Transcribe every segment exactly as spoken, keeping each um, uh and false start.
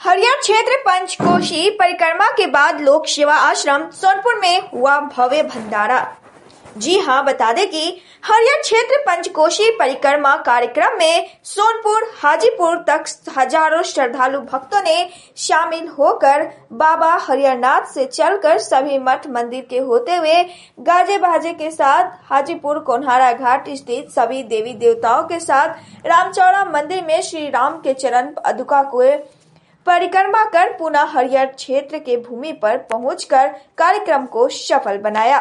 हरियर क्षेत्र पंचकोशी परिक्रमा के बाद लोक सेवा आश्रम सोनपुर में हुआ भव्य भंडारा। जी हां, बता दें कि हरियर क्षेत्र पंचकोशी परिक्रमा कार्यक्रम में सोनपुर हाजीपुर तक हजारों श्रद्धालु भक्तों ने शामिल होकर बाबा हरिहरनाथ से चलकर सभी मठ मंदिर के होते हुए गाजे बाजे के साथ हाजीपुर कोन्हारा घाट स्थित सभी देवी देवताओं के साथ रामचौड़ा मंदिर में श्री राम के चरण पादुका को परिक्रमा कर पुनः हरियर क्षेत्र के भूमि पर पहुंचकर कार्यक्रम को सफल बनाया।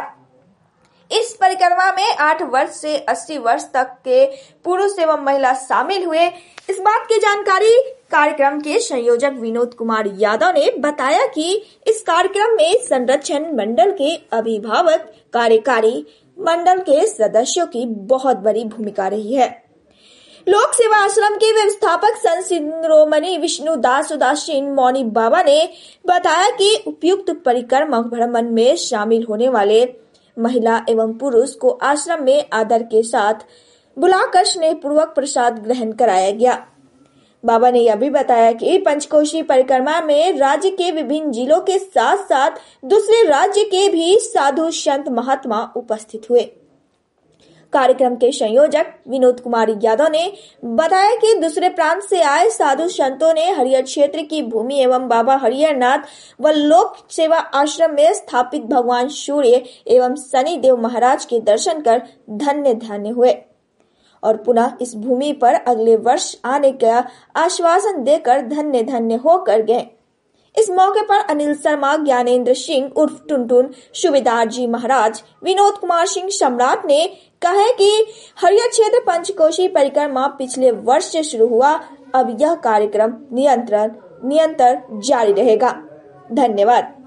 इस परिक्रमा में आठ वर्ष से अस्सी वर्ष तक के पुरुष एवं महिला शामिल हुए। इस बात की जानकारी कार्यक्रम के संयोजक विनोद कुमार यादव ने बताया कि इस कार्यक्रम में संरक्षण मंडल के अभिभावक कार्यकारी मंडल के सदस्यों की बहुत बड़ी भूमिका रही है। लोक सेवा आश्रम के व्यवस्थापक संत शिरोमणि विष्णु दास उदासीन मौनी बाबा ने बताया कि उपयुक्त परिक्रमा भ्रमण में शामिल होने वाले महिला एवं पुरुष को आश्रम में आदर के साथ बुलाकर स्नेह पूर्वक प्रसाद ग्रहण कराया गया। बाबा ने यह भी बताया कि पंचकोशी परिक्रमा में राज्य के विभिन्न जिलों के साथ साथ दूसरे राज्य के भी साधु संत महात्मा उपस्थित हुए। कार्यक्रम के संयोजक विनोद कुमार यादव ने बताया कि दूसरे प्रांत से आए साधु संतों ने हरियर क्षेत्र की भूमि एवं बाबा हरिहरनाथ व लोक सेवा आश्रम में स्थापित भगवान सूर्य एवं शनि देव महाराज के दर्शन कर धन्य धन्य हुए और पुनः इस भूमि पर अगले वर्ष आने का आश्वासन देकर धन्य धन्य होकर गए। इस मौके पर अनिल शर्मा, ज्ञानेंद्र सिंह उर्फ टुनटुन, सुबेदार जी महाराज, विनोद कुमार सिंह सम्राट ने कहा कि हरियर क्षेत्र पंचकोशी परिक्रमा पिछले वर्ष से शुरू हुआ। अब यह कार्यक्रम निरंतर निरंतर जारी रहेगा। धन्यवाद।